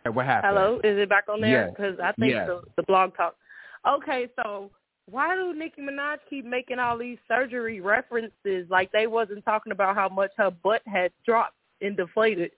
What happened? Hello, is it back on there? Yes. Because I think Yes. the blog talk. Okay, so why do Nicki Minaj keep making all these surgery references like they wasn't talking about how much her butt had dropped and deflated?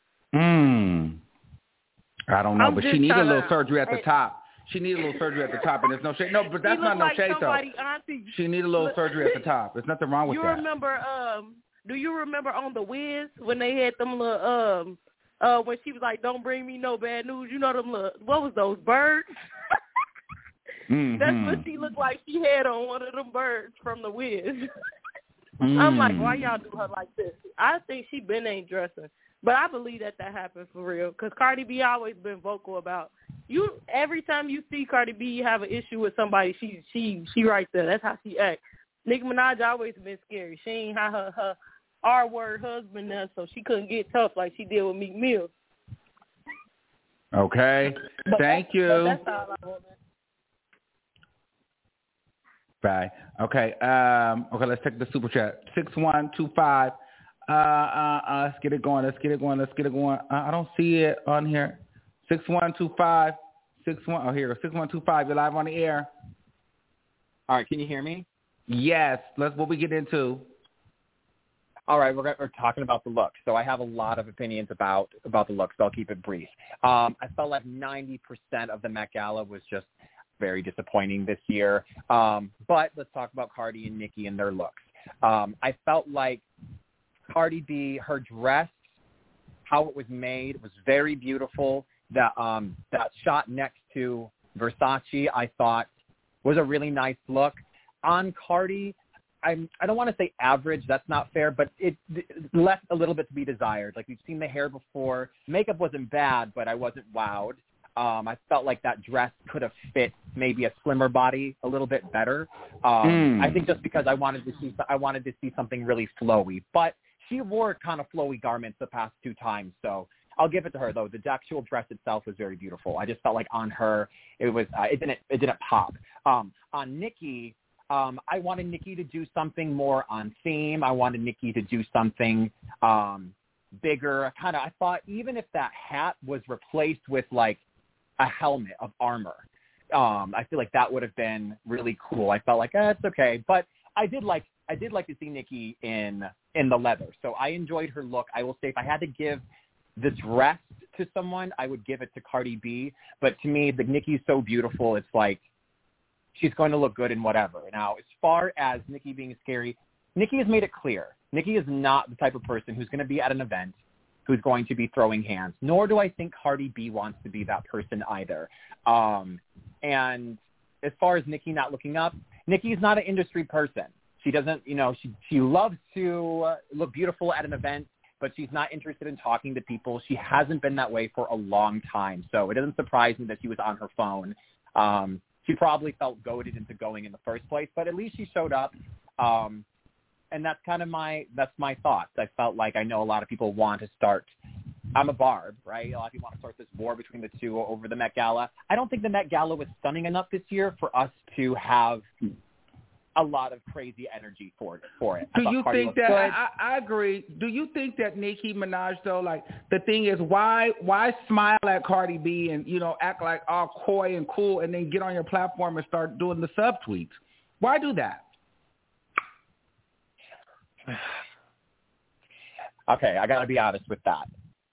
I don't know, but she needed a little surgery at the top. She needed a little surgery at the top, and there's no shade. No, but that's not no shade, though. Auntie. She needed a little surgery at the top. There's nothing wrong with that. You remember, do you remember on The Wiz when they had them little, when she was like, don't bring me no bad news, you know them little, what was those, birds? That's what she looked like she had on one of them birds from The Wiz. I'm like, why y'all do her like this? I think she been ain't dressing. But I believe that happened for real because Cardi B always been vocal about you. Every time you see Cardi B, you have an issue with somebody. She right there. That's how she act. Nicki Minaj always been scary. She ain't had her R-word husband there, so she couldn't get tough like she did with Meek Mill. Okay. Thank you. That's all I want. Bye. Okay. Okay. Let's take the super chat. 6125. Let's get it going. I don't see it on here. 6125. 61. Oh, here. 6125. You're live on the air. All right. Can you hear me? Yes. What we get into. All right. We're talking about the look. So I have a lot of opinions about the look, so I'll keep it brief. I felt like 90% of the Met Gala was just very disappointing this year. But let's talk about Cardi and Nicki and their looks. I felt like Cardi B, her dress, how it was made, was very beautiful. That shot next to Versace, I thought, was a really nice look. On Cardi, I don't want to say average. That's not fair, but it left a little bit to be desired. Like, we've seen the hair before. Makeup wasn't bad, but I wasn't wowed. I felt like that dress could have fit maybe a slimmer body a little bit better. I think just because I wanted to see something really flowy, but she wore kind of flowy garments the past two times, so I'll give it to her. Though the actual dress itself was very beautiful. I just felt like on her it didn't pop. On Nicki, I wanted Nicki to do something more on theme. I wanted Nicki to do something bigger. I thought even if that hat was replaced with like a helmet of armor, I feel like that would have been really cool. I felt like it's okay, but I did like to see Nicki in the leather, so I enjoyed her look. I will say if I had to give the dress to someone, I would give it to Cardi B. But to me, the Nicki's so beautiful, it's like she's going to look good in whatever. Now, as far as Nicki being scary, Nicki has made it clear. Nicki is not the type of person who's going to be at an event who's going to be throwing hands, nor do I think Cardi B wants to be that person either. And as far as Nicki not looking up, Nicki is not an industry person. She doesn't, she loves to look beautiful at an event, but she's not interested in talking to people. She hasn't been that way for a long time. So it doesn't surprise me that she was on her phone. She probably felt goaded into going in the first place, but at least she showed up. And that's kind of my thoughts. I felt like I know a lot of people want to start. I'm a Barb, right? A lot of people want to start this war between the two over the Met Gala. I don't think the Met Gala was stunning enough this year for us to have a lot of crazy energy for it. Do you think that I agree? Do you think that Nicki Minaj though, like the thing is why smile at Cardi B and act like all coy and cool and then get on your platform and start doing the subtweets? Why do that? Okay, I gotta be honest with that.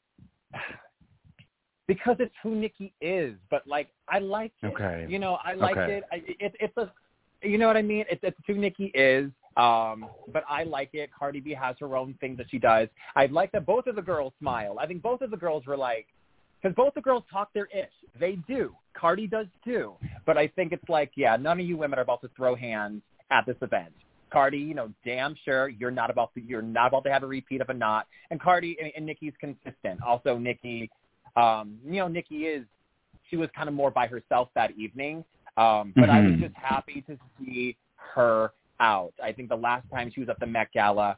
Because it's who Nicki is, but like I like it. Okay. I like it. It's a, you know what I mean? It's who Nicki is. But I like it. Cardi B has her own thing that she does. I like that both of the girls smile. I think both of the girls were like, because both the girls talk their ish. They do. Cardi does too. But I think it's like, yeah, none of you women are about to throw hands at this event. Cardi, damn sure you're not about to have a repeat of a knot. And Cardi and Nicki's consistent. Also, Nicki, she was kind of more by herself that evening. But I was just happy to see her out. I think the last time she was at the Met Gala,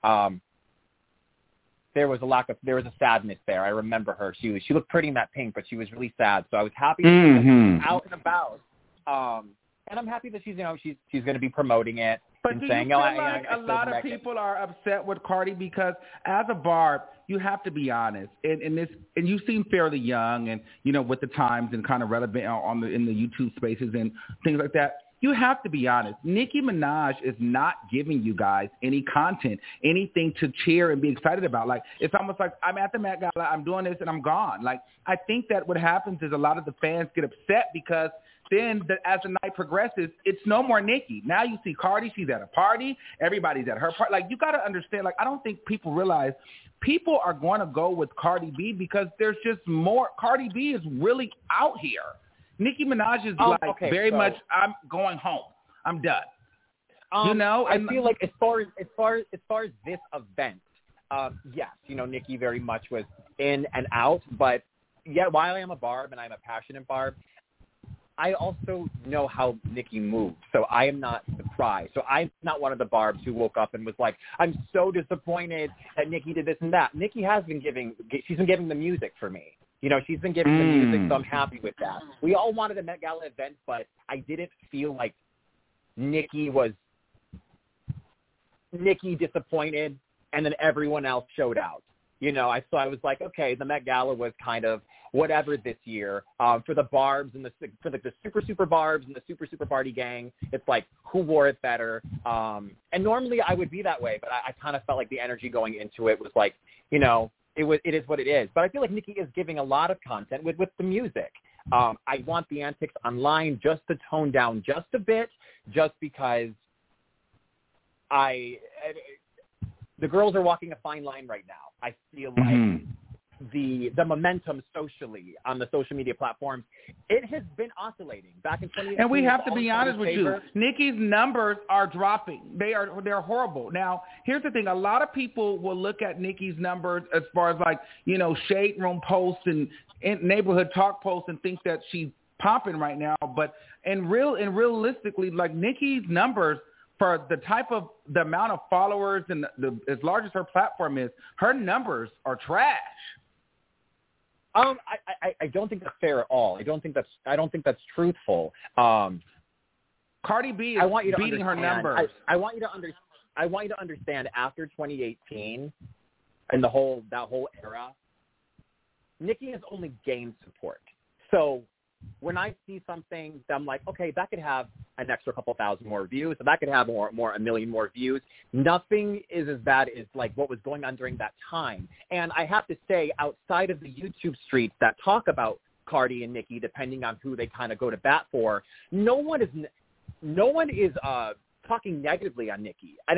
there was a sadness there. I remember her. She looked pretty in that pink, but she was really sad. So I was happy to see her out and about. And I'm happy that she's going to be promoting it. But and do saying, you feel like a lot of people are upset with Cardi because as a Barb, you have to be honest, and you seem fairly young, and with the times and kind of relevant in the YouTube spaces and things like that. You have to be honest. Nicki Minaj is not giving you guys any content, anything to cheer and be excited about. Like, it's almost like I'm at the Met Gala, I'm doing this, and I'm gone. Like, I think that what happens is a lot of the fans get upset because then as the night progresses, it's no more Nicki. Now you see Cardi, she's at a party, everybody's at her party. Like, you got to understand, like, I don't think people realize people are going to go with Cardi B because there's just more. Cardi B is really out here. Nicki Minaj is very much, I'm going home. I'm done. I feel like as far as this event, yes, Nicki very much was in and out. But yeah, while I am a Barb and I'm a passionate Barb, I also know how Nicki moves, so I am not surprised. So I'm not one of the Barbs who woke up and was like, I'm so disappointed that Nicki did this and that. Nicki has been giving the music for me. She's been giving the music, so I'm happy with that. We all wanted a Met Gala event, but I didn't feel like Nicki disappointed, and then everyone else showed out. So I was like, okay, the Met Gala was kind of whatever this year. For the Barbs and for the super Barbs and the super Party gang, it's like, who wore it better? And normally I would be that way, but I kind of felt like the energy going into it was like, it is what it is. But I feel like Nicki is giving a lot of content with the music. I want the antics online just to tone down just a bit, just because the girls are walking a fine line right now. I feel like the momentum socially on the social media platforms, it has been oscillating back in 2018. And we have to be honest with you. Nicki's numbers are dropping. They're horrible. Now, here's the thing. A lot of people will look at Nicki's numbers as far as shade room posts and neighborhood talk posts and think that she's popping right now. But realistically, like, Nicki's numbers, for the amount of followers and as large as her platform is, her numbers are trash. I don't think that's fair at all. I don't think that's truthful. Cardi B is beating her numbers. I want you to understand after 2018 and that whole era, Nicki has only gained support. So when I see something, I'm like, okay, that could have an extra couple thousand more views, so that could have a million more views. Nothing is as bad as like what was going on during that time. And I have to say, outside of the YouTube streets that talk about Cardi and Nicki, depending on who they kind of go to bat for, no one is talking negatively on Nicki. And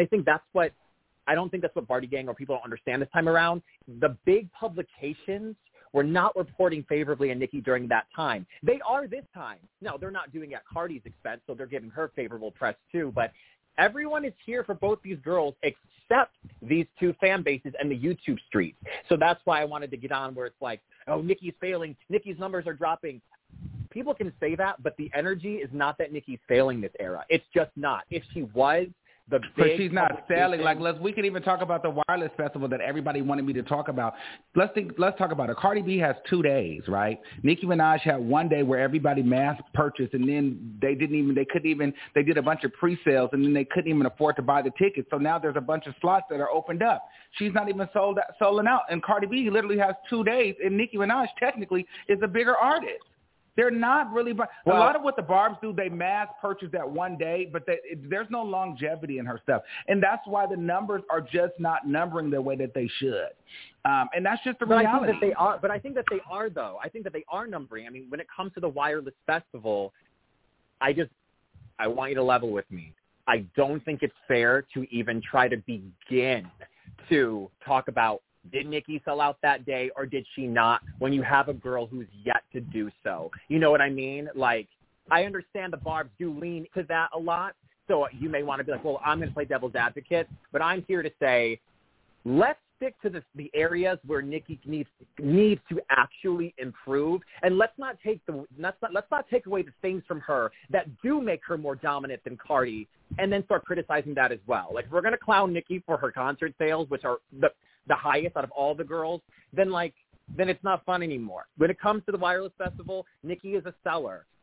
I don't think that's what Barty Gang or people don't understand this time around. The big publications were not reporting favorably on Nicki during that time. They are this time. No, they're not doing it at Cardi's expense, so they're giving her favorable press too. But everyone is here for both these girls except these two fan bases and the YouTube streets. So that's why I wanted to get on where it's like, oh, Nicki's failing. Nicki's numbers are dropping. People can say that, but the energy is not that Nicki's failing this era. It's just not. If she was, but she's not selling. Like, we can even talk about the Wireless Festival that everybody wanted me to talk about. Let's talk about it. Cardi B has 2 days, right? Nicki Minaj had 1 day where everybody mass purchased, and then they did a bunch of pre-sales, and then they couldn't even afford to buy the tickets. So now there's a bunch of slots that are opened up. She's not even sold out. And Cardi B literally has 2 days, and Nicki Minaj technically is a bigger artist. They're not really – a lot of what the Barbs do, they mass purchase that 1 day, but there's no longevity in her stuff. And that's why the numbers are just not numbering the way that they should. And that's just the reality. I think that they are, though. I think that they are numbering. I mean, when it comes to the Wireless Festival, I want you to level with me. I don't think it's fair to even try to begin to talk about did Nicki sell out that day or did she not when you have a girl who's yet to do so? You know what I mean? Like, I understand the Barbs do lean to that a lot. So you may want to be like, well, I'm going to play devil's advocate. But I'm here to say, let's stick to the areas where Nicki needs to actually improve. And let's not take away the things from her that do make her more dominant than Cardi and then start criticizing that as well. Like, if we're going to clown Nicki for her concert sales, which are the highest out of all the girls, then it's not fun anymore. When it comes to the Wireless Festival, Nicki is a seller.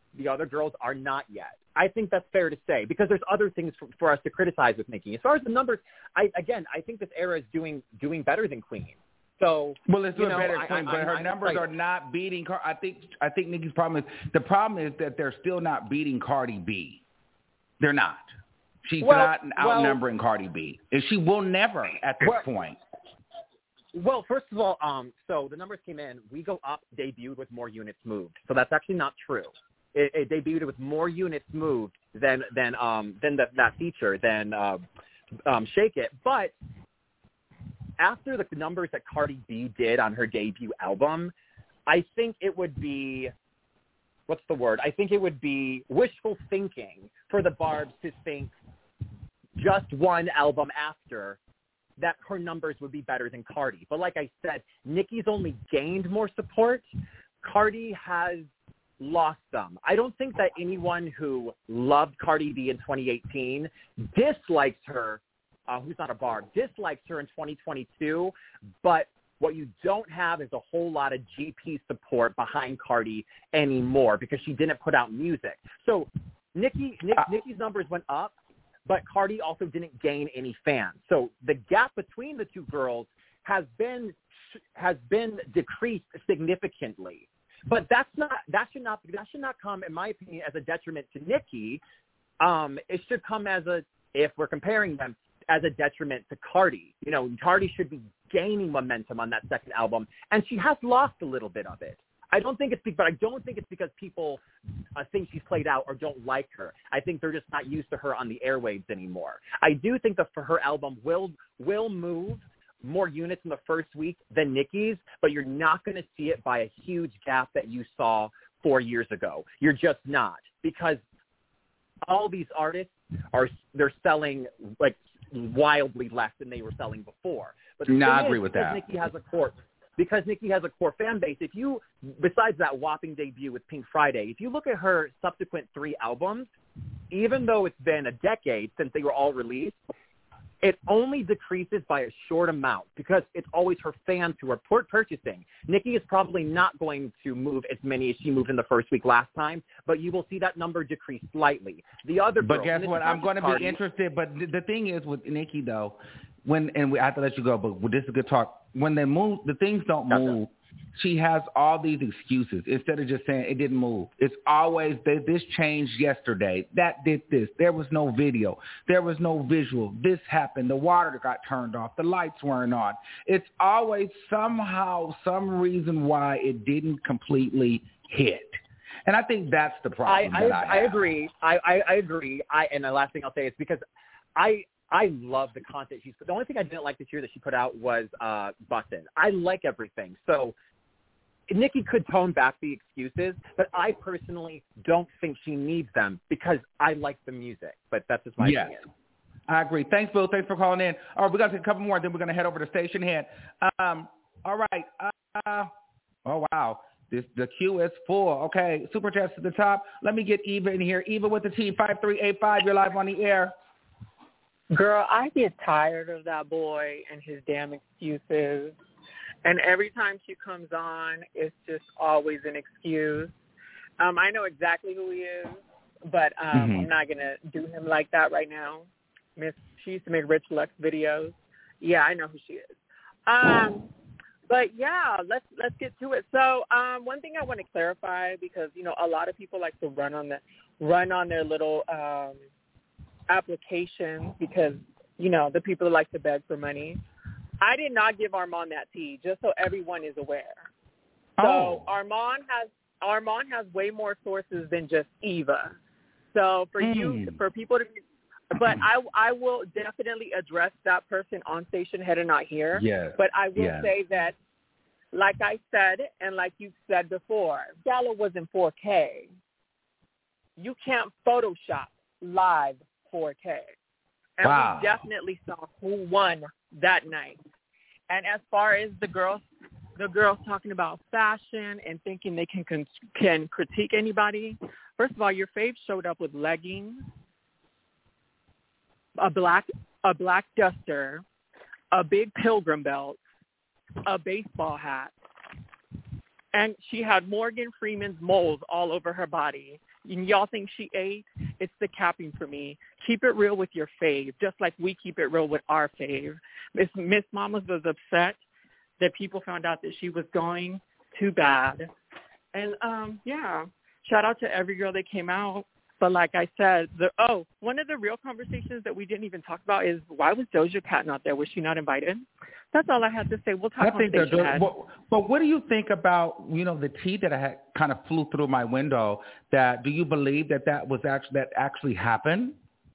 The other girls are not yet. I think that's fair to say because there's other things for us to criticize with Nicki. As far as the numbers, I think this era is doing better than Queen. So well, it's doing better than Queen, but her numbers are not beating. I think Nicki's problem is that they're still not beating Cardi B. They're not. She's not outnumbering Cardi B, and she will never at this point. Well, first of all, so the numbers came in. We Go Up debuted with more units moved, so that's actually not true. It debuted with more units moved than that feature than Shake It. But after the numbers that Cardi B did on her debut album, I think it would be I think it would be wishful thinking for the Barbs to think just one album after that her numbers would be better than Cardi. But like I said, Nicki's only gained more support. Cardi has lost some. I don't think that anyone who loved Cardi B in 2018 dislikes her, who's not a Barb, dislikes her in 2022. But what you don't have is a whole lot of GP support behind Cardi anymore because she didn't put out music. So Nicki's numbers went up, but Cardi also didn't gain any fans. So the gap between the two girls has been decreased significantly. But that should not come, in my opinion, as a detriment to Nicki. It should come if we're comparing them, as a detriment to Cardi. You know, Cardi should be gaining momentum on that second album, and she has lost a little bit of it. I don't think it's because people think she's played out or don't like her. I think they're just not used to her on the airwaves anymore. I do think that for her album will move more units in the first week than Nicki's, but you're not going to see it by a huge gap that you saw 4 years ago. You're just not, because all these artists they're selling like wildly less than they were selling before. But I agree with that. Because Nicki has a core fan base, besides that whopping debut with Pink Friday, if you look at her subsequent 3 albums, even though it's been a decade since they were all released, it only decreases by a short amount because it's always her fans who are purchasing. Nicki is probably not going to move as many as she moved in the first week last time, but you will see that number decrease slightly. The other But guess what? I'm going to be interested. But the thing is with Nicki, though, I have to let you go, but this is a good talk. When they move, the things don't move. She has all these excuses instead of just saying it didn't move. It's always this changed yesterday. That did this. There was no video. There was no visual. This happened. The water got turned off. The lights weren't on. It's always somehow some reason why it didn't completely hit. And I think that's the problem. I agree. I agree. And the last thing I'll say is because I love the content she's put. The only thing I didn't like this year that she put out was Bustin'. I like everything. So Nicki could tone back the excuses, but I personally don't think she needs them because I like the music. But that's just my opinion. I agree. Thanks, Bill. Thanks for calling in. All right, we got to take a couple more, then we're going to head over to Station Head. All right. Oh, wow. The queue is full. Okay, Super Chats to the top. Let me get Eva in here. Eva with the T, 5385. You're live on the air. Girl, I get tired of that boy and his damn excuses. And every time she comes on, it's just always an excuse. I know exactly who he is, but I'm not going to do him like that right now. She used to make Rich Lux videos. Yeah, I know who she is. But yeah, let's get to it. So one thing I want to clarify, because a lot of people like to run on their little applications because the people that like to beg for money. I did not give Armand that tea, just so everyone is aware. So Armand has way more sources than just Eva. So for people to, but I will definitely address that person on Station Head and Not Here. Yeah. But I will say that, like I said, and like you said before, Gala was in 4K. You can't Photoshop live 4K. And we definitely saw who won that night. And as far as the girls talking about fashion and thinking they can critique anybody, first of all, your fave showed up with leggings, a black duster, a big pilgrim belt, a baseball hat, And she had Morgan Freeman's moles all over her body. And y'all think she ate? It's the capping for me. Keep it real with your fave, just like we keep it real with our fave. Miss Mamas was upset that people found out that she was going. Too bad. And, shout out to every girl that came out. But like I said, one of the real conversations that we didn't even talk about is, why was Doja Cat not there? Was she not invited? That's all I had to say. We'll talk on Station Head. But what do you think about, the tea that I had kind of flew through my window? Do you believe that actually happened?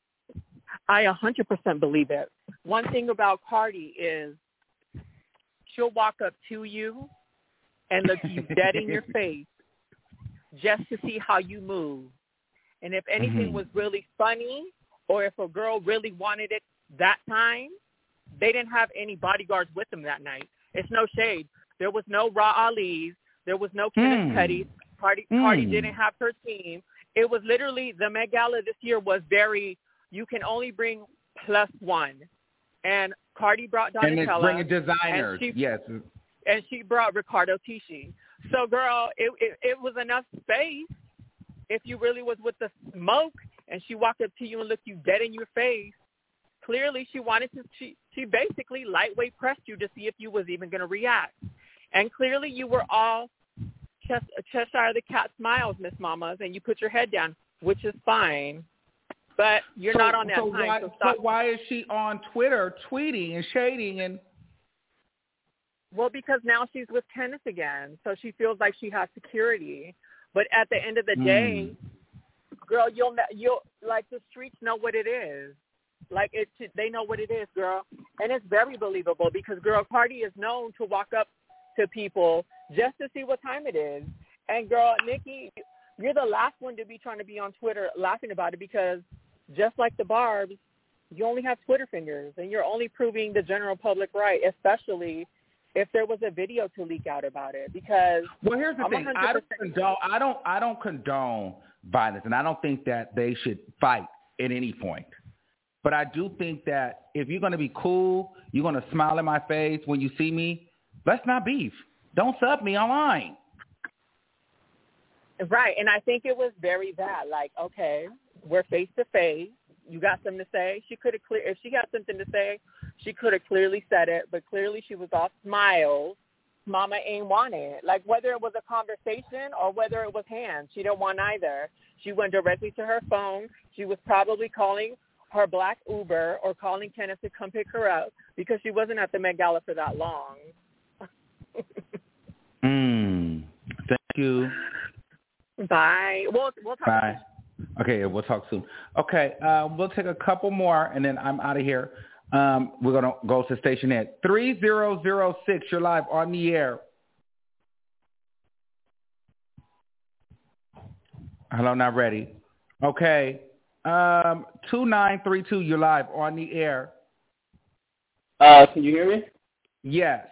I 100% believe it. One thing about Cardi is she'll walk up to you and look you dead in your face just to see how you move. And if anything was really funny, or if a girl really wanted it that time, they didn't have any bodyguards with them that night. It's no shade. There was no Raw Ali's. There was no Kenneth Petty. Cardi didn't have her team. It was literally, the Met Gala this year was very, you can only bring +1. And Cardi brought Donatella. And it's bringing designers, yes. And she brought Riccardo Tisci. So, girl, it was enough space. If you really was with the smoke and she walked up to you and looked you dead in your face, clearly she wanted to, she basically lightweight pressed you to see if you was even going to react. And clearly you were all Cheshire the Cat smiles, Miss Mamas, and you put your head down, which is fine. But you're not on that time. So why is she on Twitter tweeting and shading and... Well, because now she's with Kenneth again, so she feels like she has security. But at the end of the day, girl, you'll like, the streets know what it is. Like, they know what it is, girl. And it's very believable because, girl, Cardi is known to walk up to people just to see what time it is. And, girl, Nikki, you're the last one to be trying to be on Twitter laughing about it because just like the Barbs, you only have Twitter fingers and you're only proving the general public right, especially if there was a video to leak out about it. Because, well, here's the thing. I don't condone violence, and I don't think that they should fight at any point. But I do think that if you're going to be cool, you're going to smile in my face when you see me, let's not beef. Don't sub me online. Right, and I think it was very that. Like, okay, we're face to face. You got something to say? She could have if she got something to say, she could have clearly said it, but clearly she was all smiles. Mama ain't want it. Like, whether it was a conversation or whether it was hands, she didn't want either. She went directly to her phone. She was probably calling her black Uber or calling Kenneth to come pick her up because she wasn't at the Met Gala for that long. Thank you. Bye. We'll talk. Bye. Okay, we'll talk soon. Okay, we'll take a couple more, and then I'm out of here. We're going to go to station at 3006. You're live on the air. Hello, not ready. Okay. 2932, you're live on the air. Can you hear me? Yes.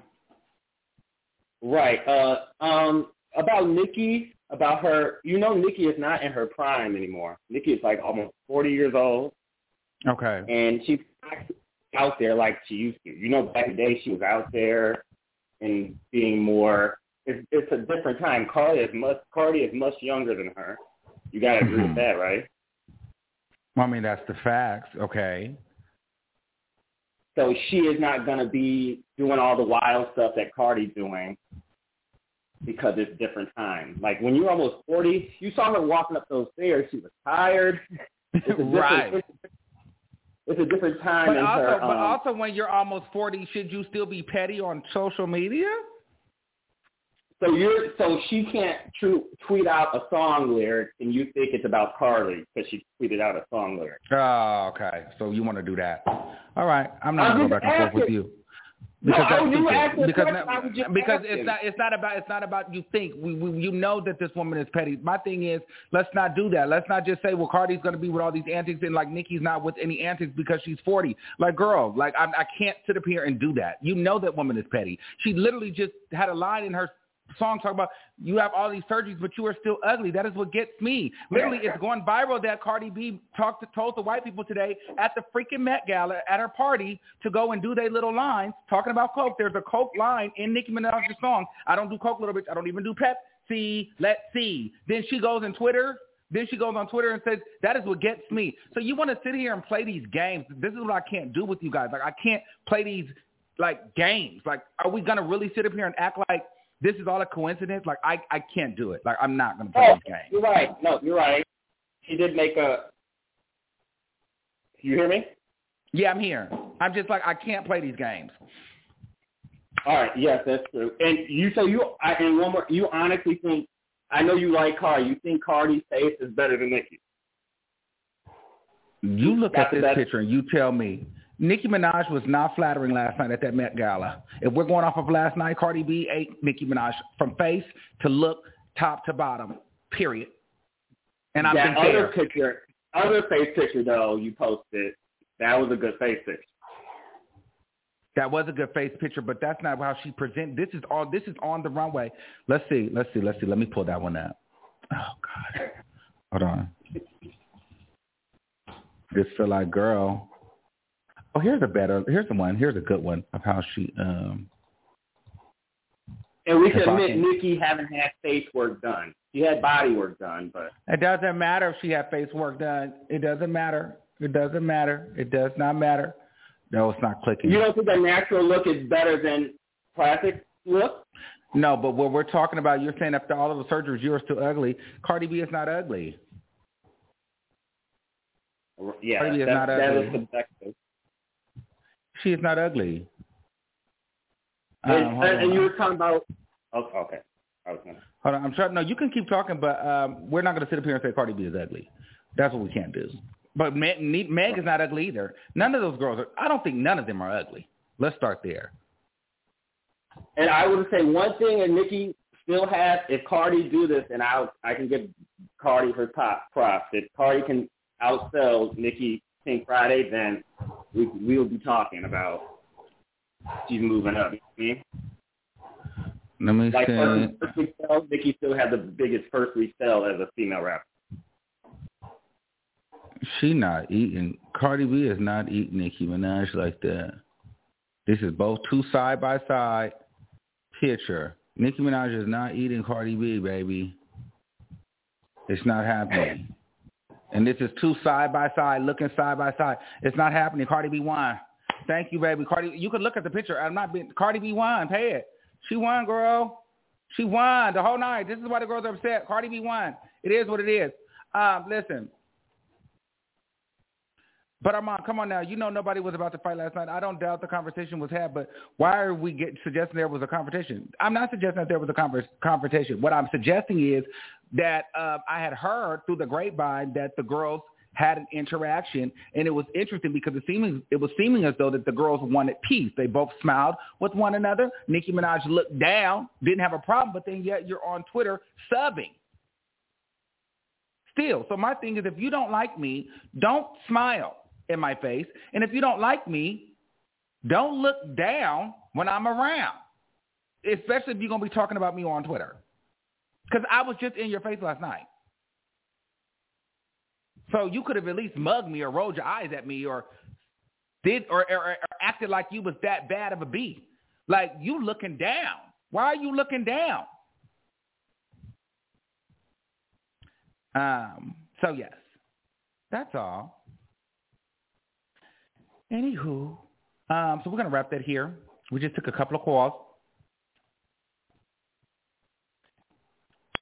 Right. About Nikki, about her, Nikki is not in her prime anymore. Nikki is like almost 40 years old. Okay. And she's out there like she used to. Back in the day she was out there and being more, it's a different time. Cardi is much younger than her. You got to agree with that, right? I mean, that's the facts. Okay. So she is not going to be doing all the wild stuff that Cardi's doing because it's different time. Like, when you're almost 40, you saw her walking up those stairs. She was tired. Right. It's a different time but in also, her. But also, when you're almost 40, should you still be petty on social media? So she can't tweet out a song lyric, and you think it's about Carly because she tweeted out a song lyric. Oh, okay. So you want to do that? All right. I'm not going to go back and forth with you. Because it's not about you think. You know that this woman is petty. My thing is, let's not do that. Let's not just say, well, Cardi's going to be with all these antics and like Nikki's not with any antics because she's 40. Like, girl, like I can't sit up here and do that. You know that woman is petty. She literally just had a line in her song talking about you have all these surgeries, but you are still ugly. That is what gets me. Literally, it's going viral that Cardi B told the white people today at the freaking Met Gala at her party to go and do their little lines talking about Coke. There's a Coke line in Nicki Minaj's song. I don't do Coke, little bitch. I don't even do Pepsi. Let's see. Then she goes on Twitter and says, that is what gets me. So you want to sit here and play these games. This is what I can't do with you guys. Like, I can't play these, like, games. Like, are we going to really sit up here and act like this is all a coincidence? Like, I can't do it. Like, I'm not going to play these games. You're right. No, you're right. She did make a – you hear me? Yeah, I'm here. I'm just like, I can't play these games. All right. Yes, that's true. And one more. You honestly think – I know you like Cardi. You think Cardi's face is better than Nicki? You look at this picture and you tell me. Nicki Minaj was not flattering last night at that Met Gala. If we're going off of last night, Cardi B ate Nicki Minaj from face to look, top to bottom, period. And I'm that other face picture, though, you posted, that was a good face picture. That was a good face picture, but that's not how she presents. This is on the runway. Let's see. Let me pull that one up. Oh, God. Hold on. This feel like girl. Oh, here's the one. Here's a good one of how she And we should admit Nicki haven't had face work done. She had body work done, but it doesn't matter if she had face work done. It doesn't matter. It doesn't matter. It does not matter. No, it's not clicking. You don't think a natural look is better than plastic look? No, but what we're talking about, you're saying after all of the surgeries, you're still ugly. Cardi B is not ugly. Yeah, Cardi B is not ugly. That is subjective. She is not ugly. And you were talking about. Oh, okay. Hold on. I'm trying. No, you can keep talking, but we're not going to sit up here and say Cardi B is ugly. That's what we can't do. But Meg is not ugly either. None of those girls are. I don't think none of them are ugly. Let's start there. And I would say one thing, and Nicki still has. If Cardi do this, and I can give Cardi her props. If Cardi can outsell Nicki Pink Friday, then we'll be talking about she's moving up. You know? Let me see. First week sell, Nicki still had the biggest first week sell as a female rapper. She not eating. Cardi B is not eating Nicki Minaj like that. This is both two side-by-side picture. Nicki Minaj is not eating Cardi B, baby. It's not happening. And this is two side-by-side, looking side-by-side. It's not happening. Cardi B won. Thank you, baby. Cardi, you can look at the picture. Cardi B won. Pay it. She won, girl. She won the whole night. This is why the girls are upset. Cardi B won. It is what it is. Listen. But Armand, come on now. You know nobody was about to fight last night. I don't doubt the conversation was had, but why are we suggesting there was a confrontation? I'm not suggesting that there was a confrontation. What I'm suggesting is that I had heard through the grapevine that the girls had an interaction, and it was interesting because it was seeming as though that the girls wanted peace. They both smiled with one another. Nicki Minaj looked down, didn't have a problem, but then yet you're on Twitter subbing. Still. So my thing is, if you don't like me, don't smile in my face. And if you don't like me, don't look down when I'm around, especially if you're going to be talking about me on Twitter. Because I was just in your face last night. So you could have at least mugged me or rolled your eyes at me or acted like you was that bad of a beat. Like, you looking down. Why are you looking down? So, yes, that's all. Anywho, so we're going to wrap that here. We just took a couple of calls.